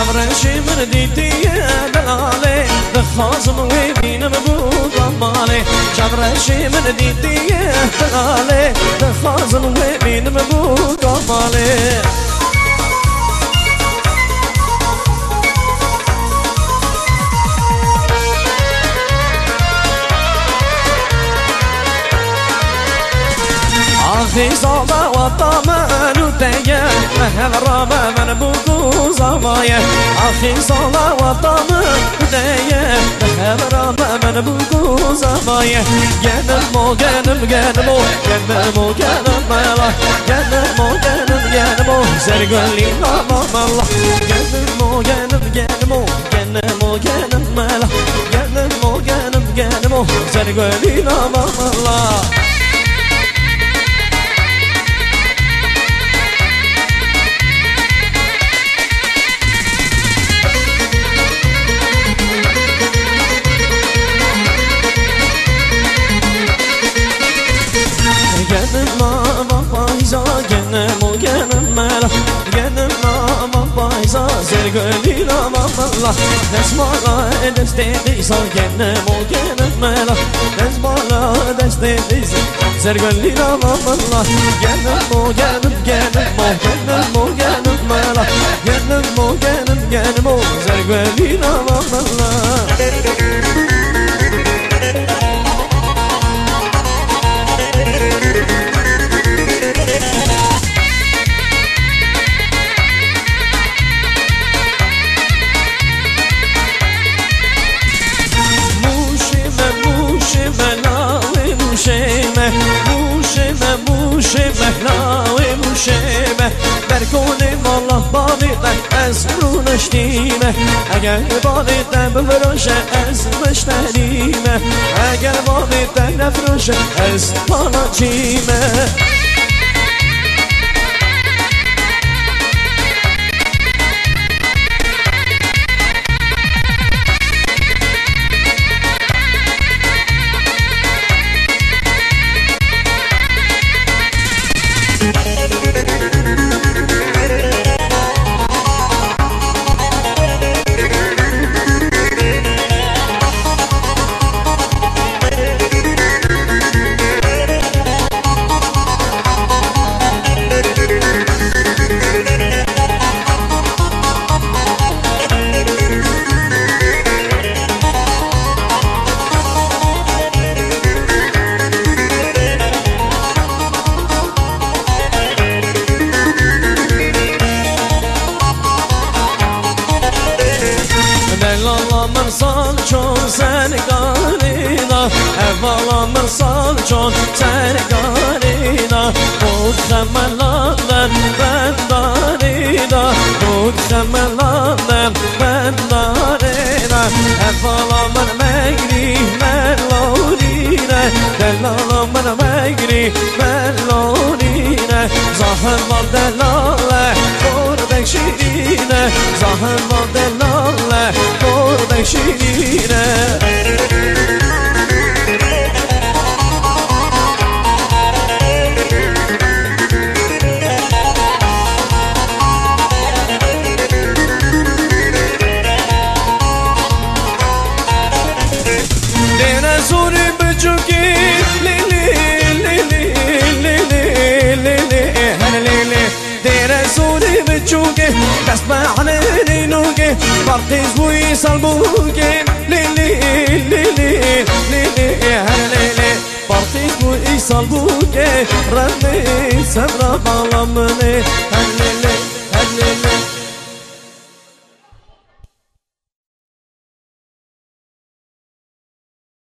شبرشی من دیدی دلاله بخوازم و بینم بود ماله شبرشی من دیدی دلاله بخوازم و بینم بود ماله آخی صابا و طامن و تیه مهل رابا من بودو زمایه آخی صابا و طامن و تیه مهل رابا من بودو زمایه گنمو گنم گنمو گنمو گنم مالا گنمو گنم گنمو زرگلی نام الله گنمو گنم گنمو گنمو گنم مالا گنمو گنم گنمو زرگلی نام الله زرگلی نام الله دست بالا دست دیسا گنمو گنم ملا دست بالا دست دیسا زرگلی نام الله گنمو گنم گنمو گنمو گنم ملا گنمو گنم گنمو زرگلی نام الله برکنیم الله باقیده از رو نشتیمه اگر باقیده بفروشه از مشتریمه اگر باقیده نفروشه از پانا چیمه من سال چون سرگارینا اولا من سال چون سرگارینا بود خملانم بندارینا بود خملانم بندارینا اولا من مگری ملونینا دلالا من مگری ملونینا زهر و دلاله بردک شیرینه زهر و دلاله بردک شیرینه دست بعنی نوگه برقیز بوی سالبوگه لیلی لیلی لیلی هر لیلی برقیز بوی سالبوگه رمی سبرا بالامنه